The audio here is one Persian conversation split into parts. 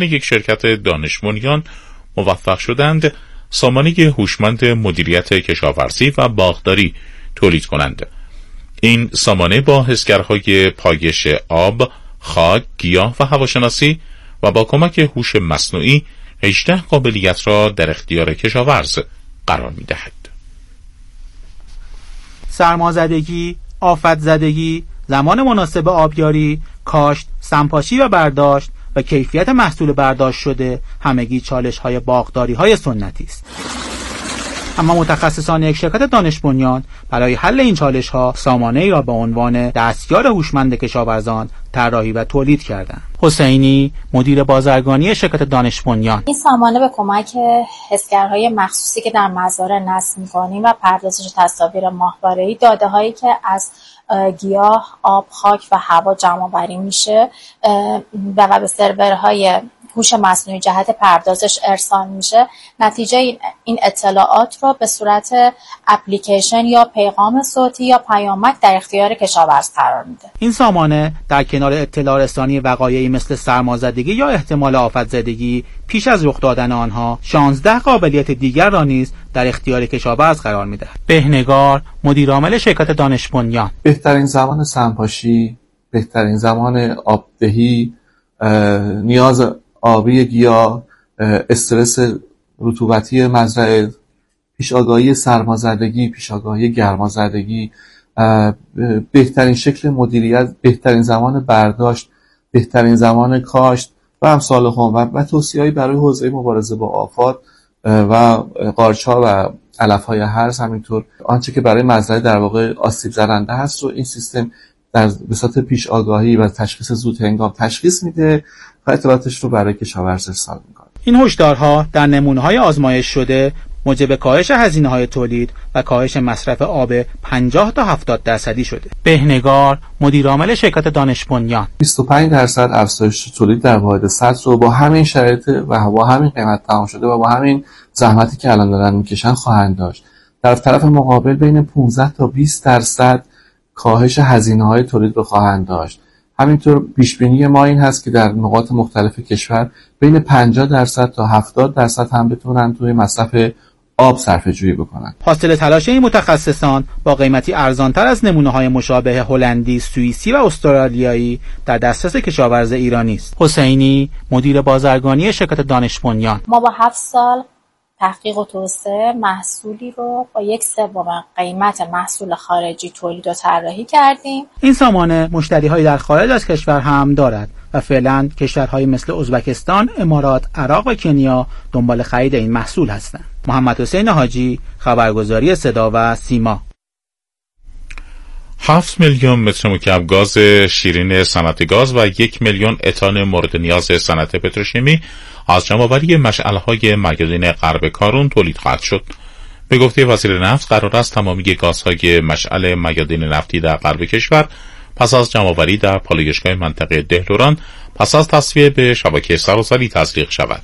یک شرکت دانش بنیان موفق شدند سامانه هوشمند مدیریت کشاورزی و باغداری تولید کنند. این سامانه با حسگرهای پایش آب، خاک، گیاه و هواشناسی و با کمک هوش مصنوعی 18 قابلیت را در اختیار کشاورز قرار می‌دهد. سرمازدگی، آفت‌زدگی، زمان مناسب آبیاری، کاشت، سمپاشی و برداشت و کیفیت محصول برداشت شده همگی چالش‌های باغداری‌های سنتی است. اما متخصصان یک شرکت دانش بنیان برای حل این چالش‌ها سامانه‌ای را به عنوان دستیار هوشمند کشاورزان طراحی و تولید کردند. حسینی، مدیر بازرگانی شرکت دانش بنیان: این سامانه به کمک حسگرهای مخصوصی که در مزارع نصب می‌کنیم و پردازش تصاویر ماهواره‌ای داده‌هایی که از گیاه، آب، خاک و هوا جمع‌آوری میشه و به سرورهای هوش مصنوعی جهت پردازش ارسال میشه. نتیجه این اطلاعات رو به صورت اپلیکیشن یا پیغام صوتی یا پیامک در اختیار کشاورز قرار میده. این سامانه در کنار اطلاع رسانی وقایعی مثل سرمازدگی یا احتمال آفت‌زدگی پیش از رخ دادن آنها 16 قابلیت دیگر را نیز در اختیار کشاورز قرار میده. بهنگار، مدیر عامل شرکت دانش بنیان: بهترین زمان سمپاشی، بهترین زمان آبدهی، نیاز آبی گیاه، استرس رطوبتی مزرعه، پیش‌آگاهی سرمازدگی، پیش‌آگاهی گرمازدگی، بهترین شکل مدیریت، بهترین زمان برداشت، بهترین زمان کاشت و امثال هم و توصیه‌ای برای حوزه مبارزه با آفات و قارچ‌ها و علف‌های هرز، همینطور آنچه که برای مزرعه در واقع آسیب زننده هست رو این سیستم در بساط پیش آگاهی و تشخیص زود هنگام تشخیص میده و اطلاعاتش رو برای کشاورز ارسال میکنه. این هشدارها در نمونه‌های آزمایش شده موجب کاهش هزینه‌های تولید و کاهش مصرف آب 50 تا 70% شده. بهنگار، مدیر عامل شرکت دانش بنیان: 25% افزایش تولید در واحد سطح رو با همین شرایط و با همین قیمت تمام شده و با همین زحمتی که الان دارن میکشن خواهند داشت. در طرف مقابل بین 15 تا 20% کاهش هزینه‌های تولید رو خواهند داشت. همینطور پیشبینی ما این هست که در نقاط مختلف کشور بین 50% تا 70% هم بتونن توی مصرف آب صرفه‌جویی بکنن. حاصل تلاش این متخصصان با قیمتی ارزانتر از نمونه‌های مشابه هلندی، سوئیسی و استرالیایی در دسترس کشاورز ایرانی است. حسینی، مدیر بازرگانی شرکت دانش بنیان: ما با 7 سال تحقیق و توسعه محصولی رو با 1/3 قیمت محصول خارجی تولید و طراحی کردیم. این سامانه مشتری‌هایی در خارج از کشور هم دارد و فعلا کشورهایی مثل ازبکستان، امارات، عراق و کنیا دنبال خرید این محصول هستند. محمد حسین حاجی، خبرگزاری صدا و سیما. 7 میلیون متر مکعب گاز شیرین صنعت گاز و 1 میلیون اتان مورد نیاز صنعت پتروشیمی از جمع‌آوری مشعل‌های معدنی غرب کارون تولید خواهد شد. به گفته وزیر نفت قرار است تمامی گازهای مشعل معدنی نفتی در غرب کشور پس از جمع‌آوری در پالایشگاه منطقه دهلوران پس از تصفیه به شبکه سراسری تزریق شود.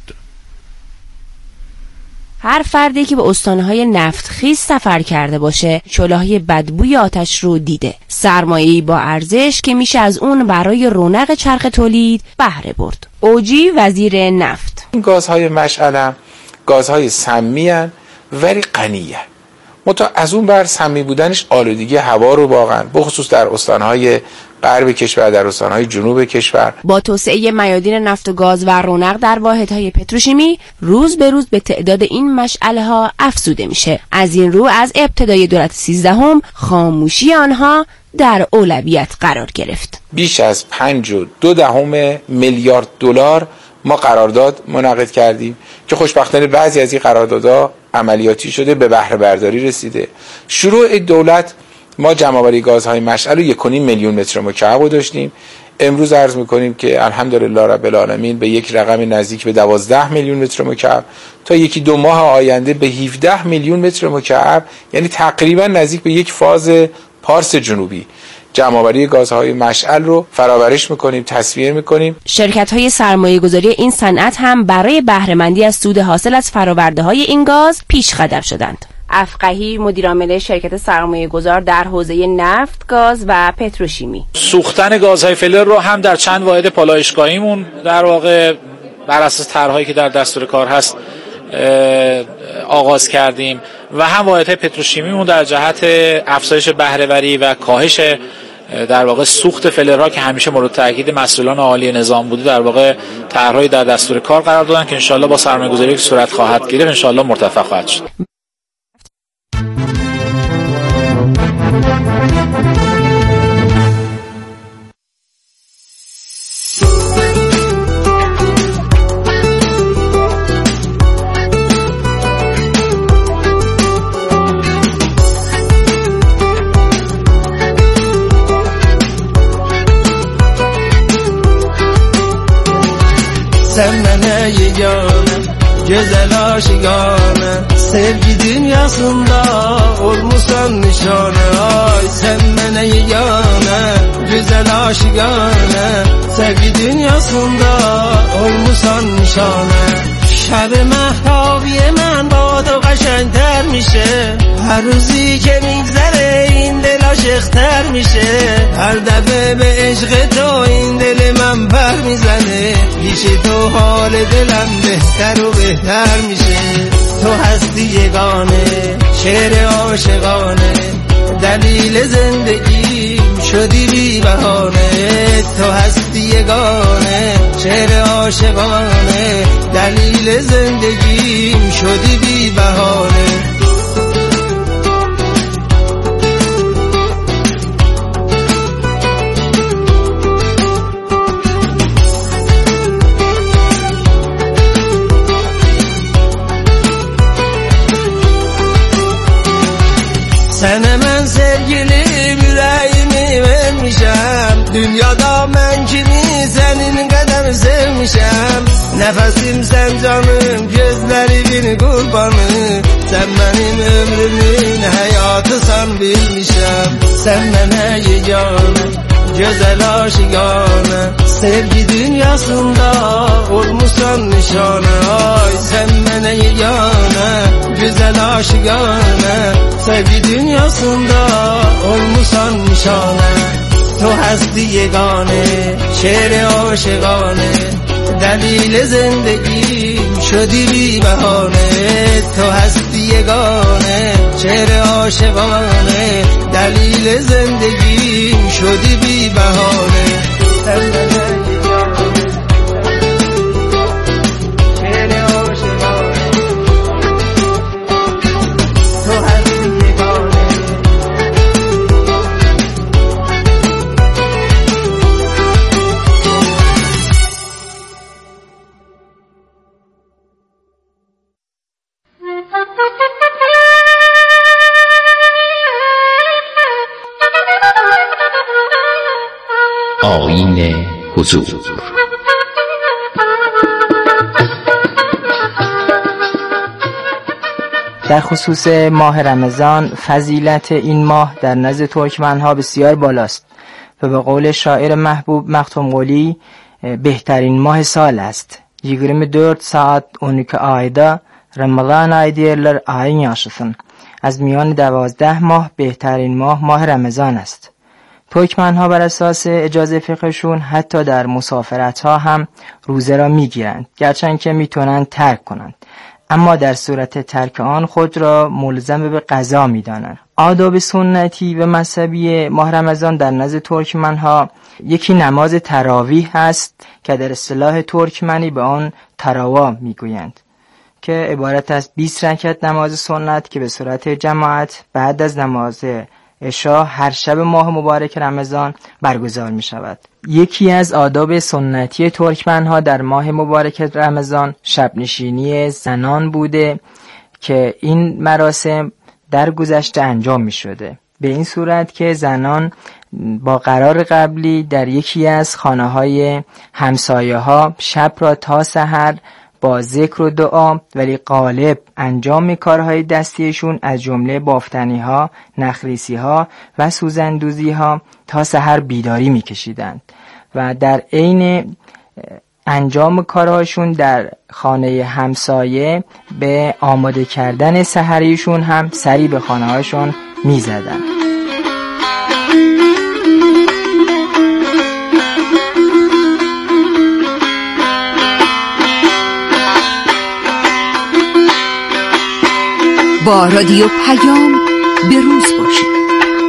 هر فردی که به استانهای نفتخیز سفر کرده باشه شعله‌های بدبوی آتش رو دیده. سرمایه‌ای با ارزش که میشه از اون برای رونق چرخ تولید بهره برد. اوجی، وزیر نفت: این گازهای مشعل گازهای سمی هستند ولی غنیه. از اون بر سمی بودنش آلودگی هوا رو واقعا بخصوص در استانهای غرب کشور، در استانهای جنوب کشور. با توسعه میادین نفت و گاز و رونق در واحدهای پتروشیمی روز به روز به تعداد این مشعله ها افزوده میشه. از این رو از ابتدای دولت 13 خاموشی آنها در اولویت قرار گرفت. بیش از 5.2 میلیارد دلار ما قرارداد منعقد کردیم که خوشبختانه بعضی از این قراردادها عملیاتی شده، به بهره برداری رسیده. شروع دولت ما جمع‌آوری گازهای مشعل رو 1.5 میلیون متر مکعب داشتیم. امروز عرض می‌کنیم که الحمدلله رب العالمین به یک رقم نزدیک به 12 میلیون متر مکعب، تا 1-2 ماه آینده به 17 میلیون متر مکعب، یعنی تقریبا نزدیک به یک فاز پارس جنوبی جمع‌آوری گازهای مشعل رو فرآورش می‌کنیم، تصفیه می‌کنیم. شرکت‌های سرمایه‌گذاری این صنعت هم برای بهره‌مندی از سود حاصل از فرآورده‌های این گاز پیش قدم شدند. افقهی، مدیر عامل شرکت سرمایه‌گذار در حوزه نفت، گاز و پتروشیمی: سوختن گازهای فلر رو هم در چند واحد پالایشگاهیمون در واقع بر اساس طرح‌هایی که در دستور کار هست آغاز کردیم و هم واحدهای پتروشیمیمون در جهت افزایش بهره‌وری و کاهش در واقع سوخت فلرها که همیشه مورد تاکید مسئولان عالی نظام بوده، در واقع طرح‌های در دستور کار قرار دادن که انشالله با سرمایه‌گذاری که صورت خواهد گرفت انشالله مرتفع خواهد شد. Sen bana yegane, güzel aşıgane, sevgi dünyasında olmuşsan nişane. Ay sen bana yegane, güzel aşıgane, sevgi dünyasında olmuşsan nişane. شب مهتابی من با تو قشنگتر میشه، هر روزی که میگذره این دل عاشق‌تر میشه، هر دفعه به عشق تو این دل من پر میزنه، پیش تو حال دلم بهتر و بهتر میشه. تو هستی یگانه، شعر عاشقانه، دلیل زندگی شدی بی بهانه. تو هستی یگانه، شعر عاشقانه، دلیل زندگی شدی بی بهانه. Sen hemen sevgilim yüreğimi vermişem, dünyada ben kimi senin kadar sevmişem. Nefesim sen canım, gözlerimin kurbanı, sen benim ömrümün hayatısan bilmişem. Sen bana yegane, güzel aşıgane, sevgi dünyasında olmuşsan nişane. Ay sen bana yegane, güzel aşıgane, sevgi dünyasında olmuşsan nişane. تو هستی یگانه، شعر عاشقانه، دلیل زندگی شدی بی بهانه. تو هستی یگانه، شعر عاشقانه، دلیل زندگی شدی بی بهانه. آیین حضور. در خصوص ماه رمضان فضیلت این ماه در نزد ترکمنها بسیار بالاست و به قول شاعر محبوب مختوم قلی بهترین ماه سال است. 24 saat 12 ayda Ramazan ayı derler, ayın yaşasın. از میان 12 ماه بهترین ماه رمضان است. ترکمنها بر اساس اجازه فقهشون حتی در مسافرت ها هم روزه را میگیرند، گرچند که میتونند ترک کنند، اما در صورت ترک آن خود را ملزم به قضا میدانند. آداب سنتی و مذهبی ماه رمضان در نزد ترکمنها یکی نماز تراویح است که در اصطلاح ترکمنی به آن تراوا میگویند، که عبارت از 20 رکعت نماز سنت که به صورت جماعت بعد از نماز عشا هر شب ماه مبارک رمضان برگزار می شود. یکی از آداب سنتی ترکمنها در ماه مبارک رمضان شب نشینی زنان بوده که این مراسم در گذشته انجام می شده، به این صورت که زنان با قرار قبلی در یکی از خانه های همسایه ها شب را تا سحر با ذکر و دعا ولی غالب انجام کارهای دستیشون از جمله بافتنی ها، نخریسی ها و سوزندوزی ها تا سحر بیداری میکشیدند و در عین انجام کارهاشون در خانه همسایه به آماده کردن سحریشون هم سری به خانه هاشون میزدند. با رادیو پیام به روز باشید.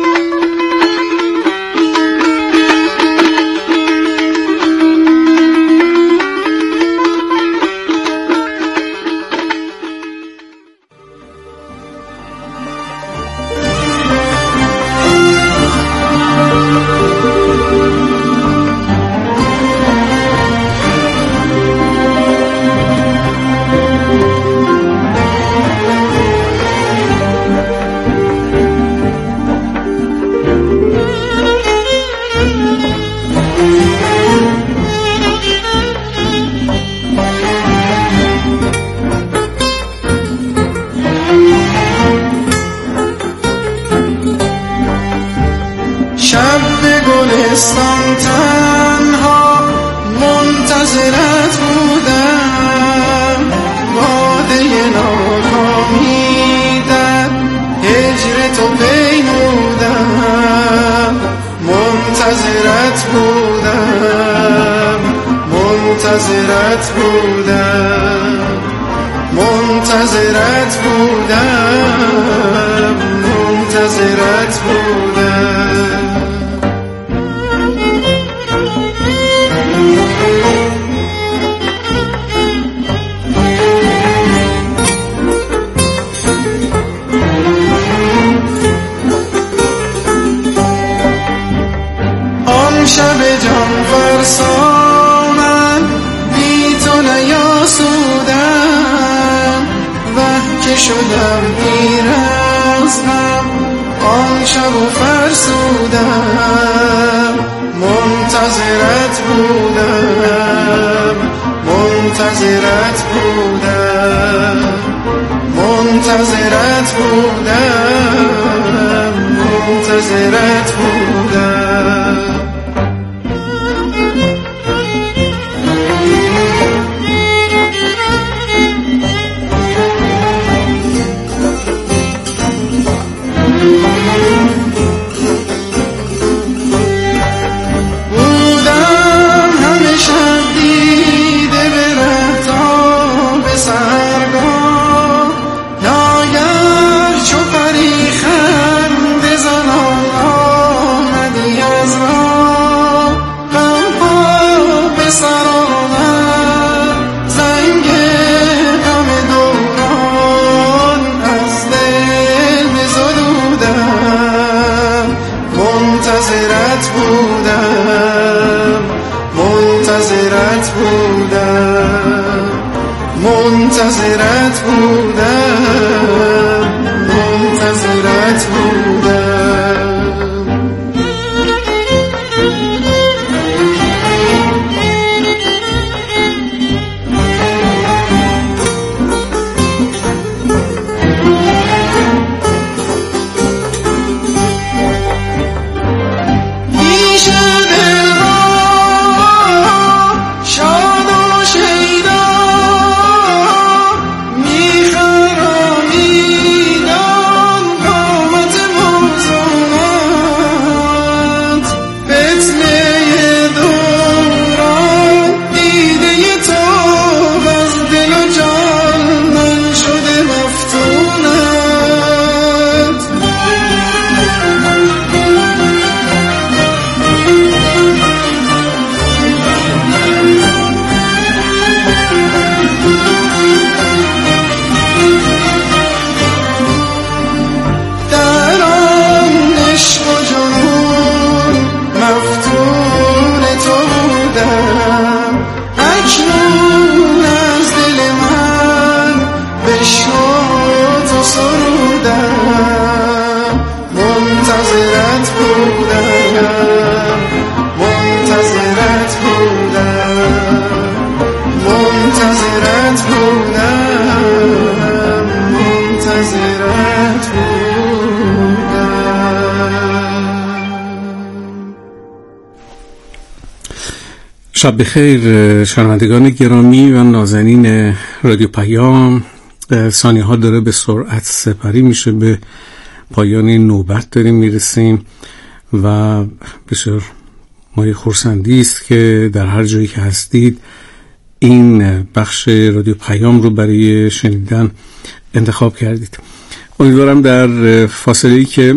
شب بخیر شنوندگان گرامی و نازنین رادیو پیام. ثانیه ها داره به سرعت سپری میشه، به پایان نوبت داریم میرسیم و بسیار مایه خرسندی است که در هر جایی که هستید این بخش رادیو پیام رو برای شنیدن انتخاب کردید. امیدوارم در فاصله‌ای که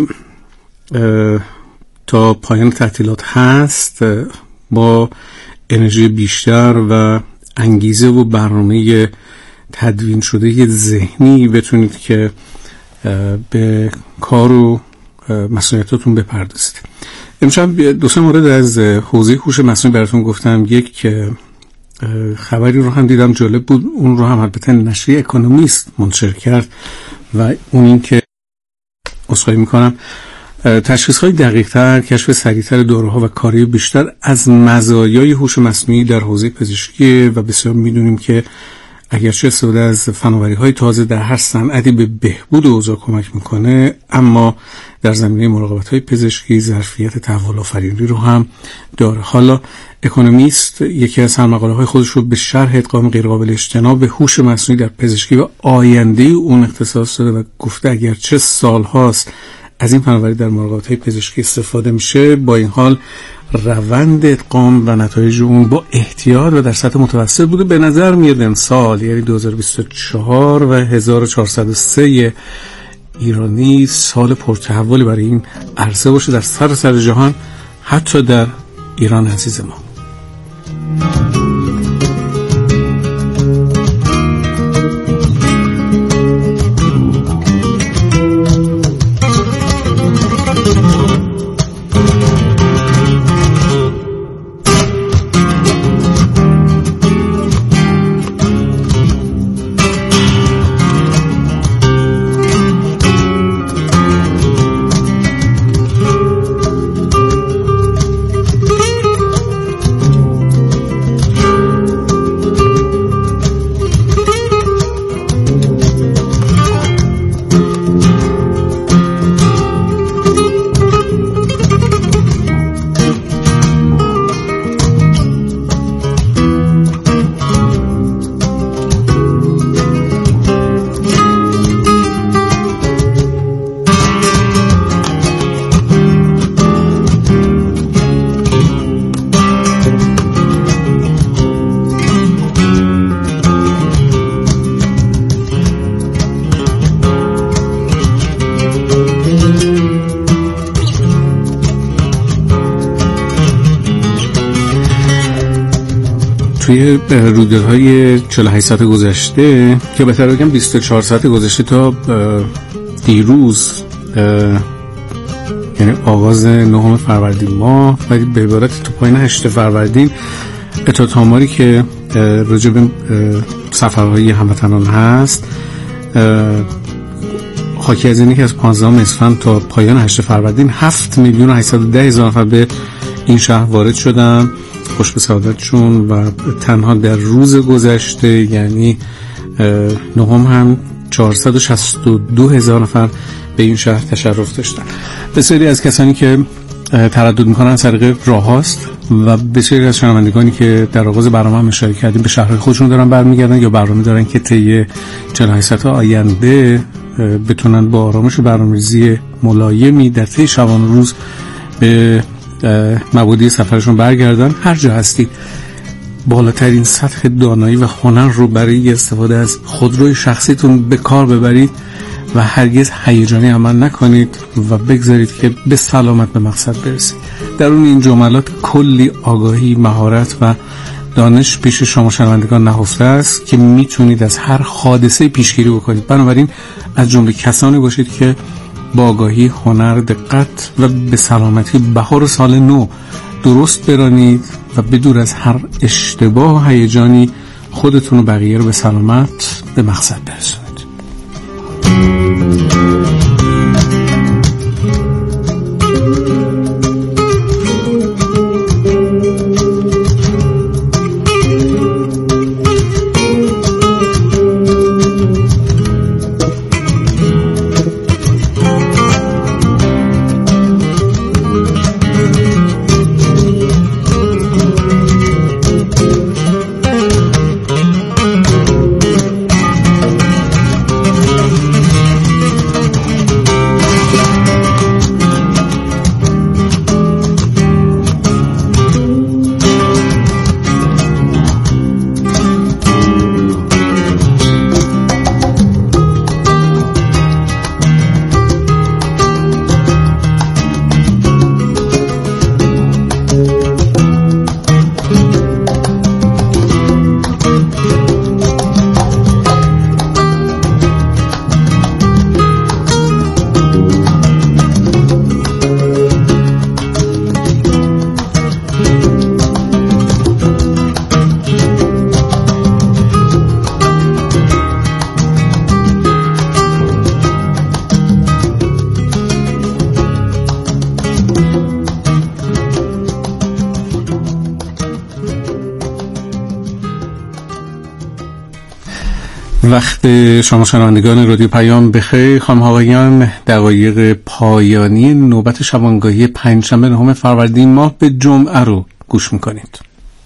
تا پایان تعطیلات هست با انرژی بیشتر و انگیزه و برنامه تدوین شده ذهنی بتونید که به کار و مسئولیتاتون بپردازید. امشب دو سه مورد از حوزه هوش مصنوعی براتون گفتم. یک خبری رو هم دیدم جالب بود، اون رو هم البته نشریه اکونومیست منتشر کرد و اون این که عذرخواهی میکنم تشخیص‌های دقیق‌تر، کشف سریع‌تر داروها و کاری بیشتر از مزایای هوش مصنوعی در حوزه پزشکی و بسیار میدونیم که اگرچه استفاده از فناوری‌های تازه در هر صنعتی به بهبود اوضاع کمک میکنه، اما در زمینه مراقبت‌های پزشکی ظرفیت تحول آفرینی رو هم داره. حالا اکونومیست یکی از سرمقاله‌های خودش رو به شرح ادغام غیرقابل اجتناب به هوش مصنوعی در پزشکی و آینده اون اختصاص داده و گفته اگرچه سال‌هاست از این فناوری در مراقبت‌های پزشکی استفاده میشه، با این حال روند ادغام و نتایج اون با احتیاط و در سطح متوسط بوده. به نظر میاد امسال یعنی 2024 و 1403 ایرانی سال پرتحولی برای این عرصه باشه در سراسر جهان، حتی در ایران عزیز ما. توی رویدادهای 48 ساعت گذشته که بهتر بگم 24 ساعت گذشته تا دیروز، یعنی آغاز 9 فروردین ماه و به عبارت تا پایین 8 فروردین، اطلاعات آماری که راجع به سفرهای هموطنان هست حاکی از اینه که از 15 اسفند تا پایان 8 فروردین 7,810,000 نفر به این شهر وارد شدن، خوش به سعادتشون، و تنها در روز گذشته یعنی 9 هم 462,000 نفر به این شهر تشرف داشتن. بسیاری از کسانی که تردد میکنن از طریق راه هاست و بسیاری از شنوندگانی که در آغاز برنامه هم اشاره کردیم به شهرهای خودشون دارن برمیگردن یا برنامه دارن که طی 48 ساعت آینده بتونن با آرامش و برنامه‌ریزی ملایمی در طی شبانه روز به مبادی سفرشون برگردن. هر جا هستید بالاترین سطح دانایی و هنر رو برای استفاده از خودروی شخصیتون به کار ببرید و هرگز هیجانی عمل نکنید و بگذارید که به سلامت به مقصد برسید. در اون این جملات کلی آگاهی، مهارت و دانش پیش شما شنوندگان نهفته است که میتونید از هر حادثه پیشگیری بکنید. بنابراین از جمله کسانی باشید که با آگاهی، هنر، دقت و به سلامتی بهار سال نو درست برانید و بدور از هر اشتباه و هیجانی خودتون و بقیه رو به سلامت به مقصد برسونید. وقت شما شنوندگان رادیو پیام بخیر. خانم آقایان، دقایق پایانی نوبت شبانگاهی پنجشنبه 9 فروردین ماه به جمعه رو گوش میکنید.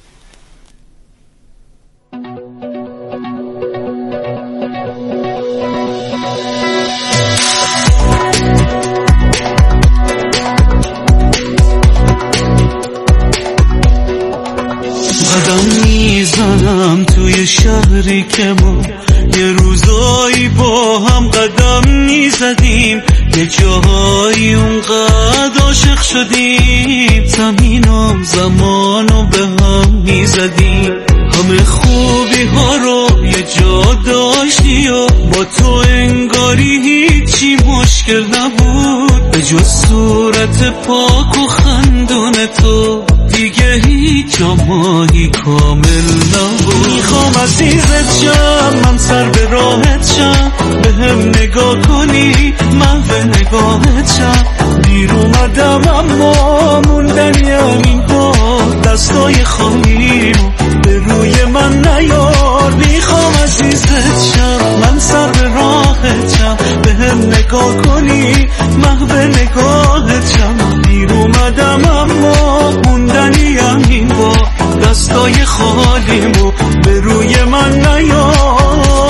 قدم میزنم توی شهری که ما یه روزایی با هم قدم میزدیم، یه جاهایی اونقدر عاشق شدیم، زمین و زمان رو به هم میزدیم، همه خوبی ها رو یه جا داشتی و با تو انگاری هیچی مشکل نبود، به جز صورت پاک و خندون تو دیگه هیچ جامایی کامل نبود. میخوام عزیزت شم، من سر به راحت شم، به هم نگاه کنی من به نگاهت شم، دیر اومدم اما موندنی همین با دستای خالیمو به روی من نیار. میخوام عزیزت شم، من سر به راحت شم، به هم نگاه کنی من به نگاهت شم، دیر اومدم اما موندنی همین با دستای خالیمو به روی من نیار.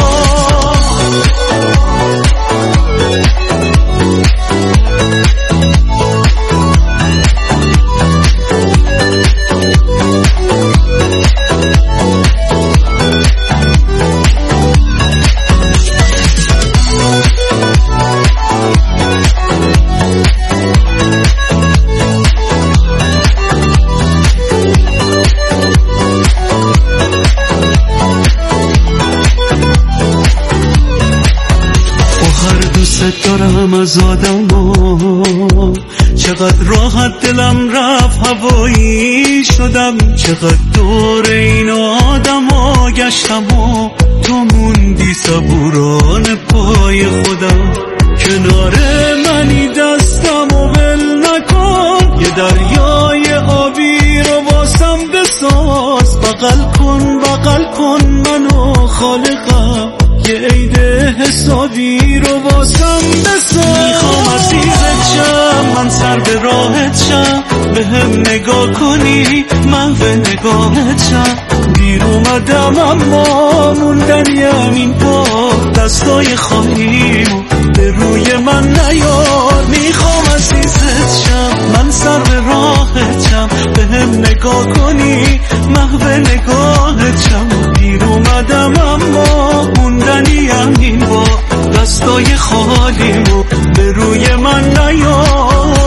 دارم از آدم چقدر راحت دلم رفت هوایی شدم، چقدر دور این آدم گشتم و تو موندی صبوران پای خودم، کنار منی دستم و ول نکن، یه دریای آبی رو واسم بساز، بغل کن منو خالقم، یه عید حسابی رو واسم بساز. میخوام عزیزت شم، من سر به راحت شم، به هم نگاه کنی من به نگاهت شم، دیر اومدم اما موندنی همین با دستای خالیمو به روی من نیار. میخوام عزیزت شم، من سر به راحت شم، به هم نگاه کنی من به نگاهت شم، دیر اومدم اما موندنی همین با دستای خالیمو به روی من نیار.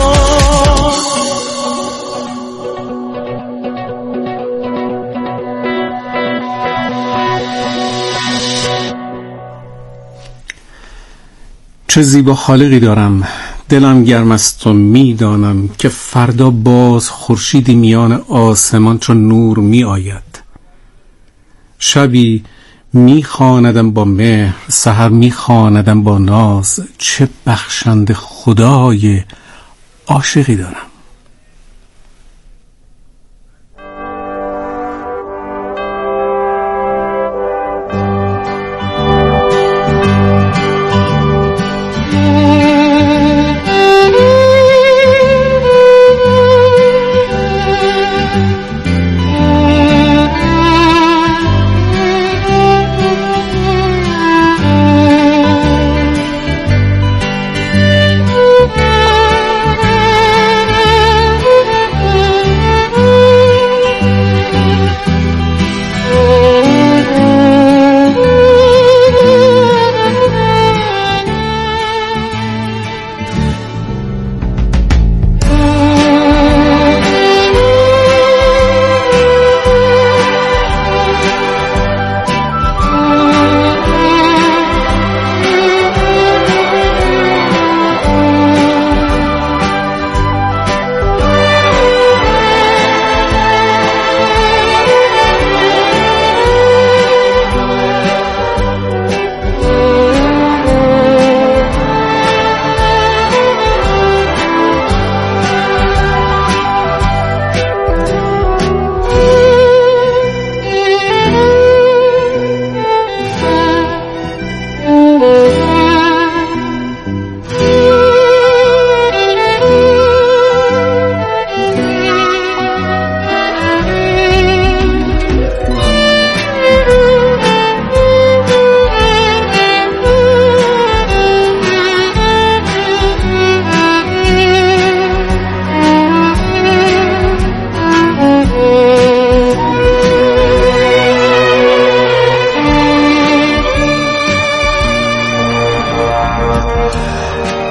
چه زیبا خالقی دارم، دلم گرم است و میدانم که فردا باز خورشیدی میان آسمان چون نور می آید، شبی میخواندم با مهر، سحر میخواندم با ناز، چه بخشنده خدای عاشقی دارم.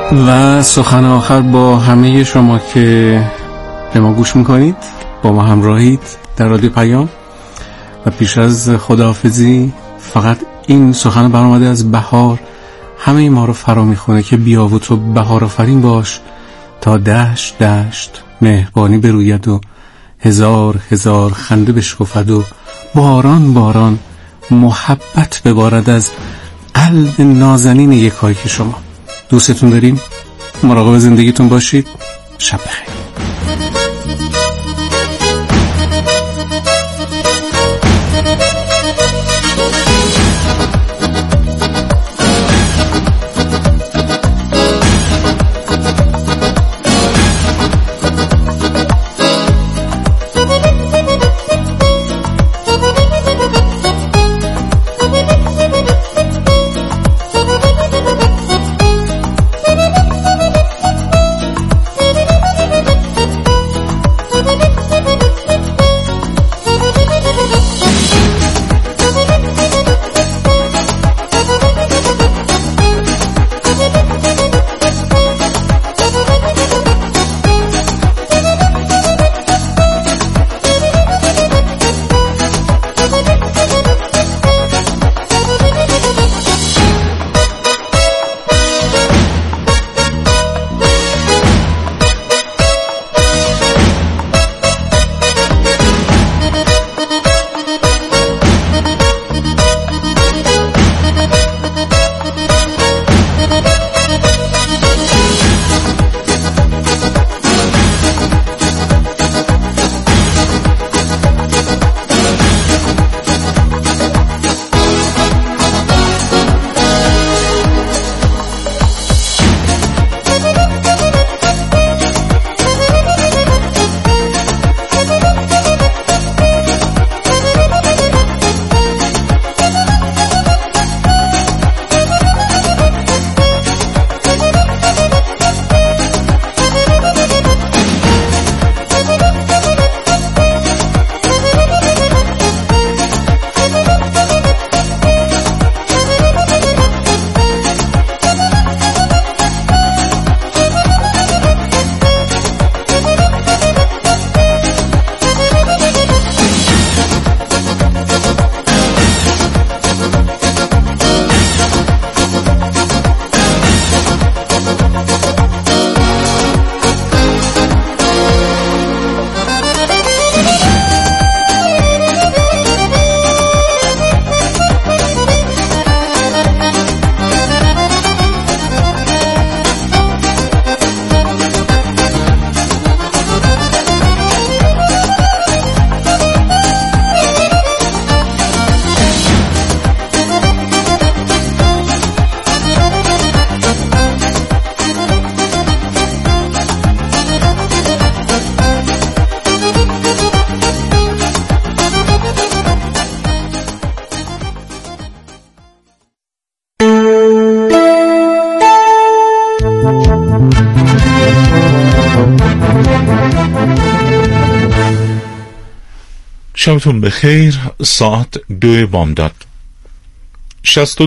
و سخن آخر با همه شما که به ما گوش میکنید، با ما همراهید در رادیو پیام. و پیش از خداحافظی فقط این سخن برآمده از بهار همه ما رو فرا میخونه که بیا و تو بهار آفرین باش تا دشت دشت مهربانی بروید و هزار هزار خنده بشکفد و باران باران محبت ببارد از قلب نازنین یکایی که شما. دوستتون داریم، مراقب زندگیتون باشید. شب بخیر. شبتون بخیر. ساعت 2 بامداد.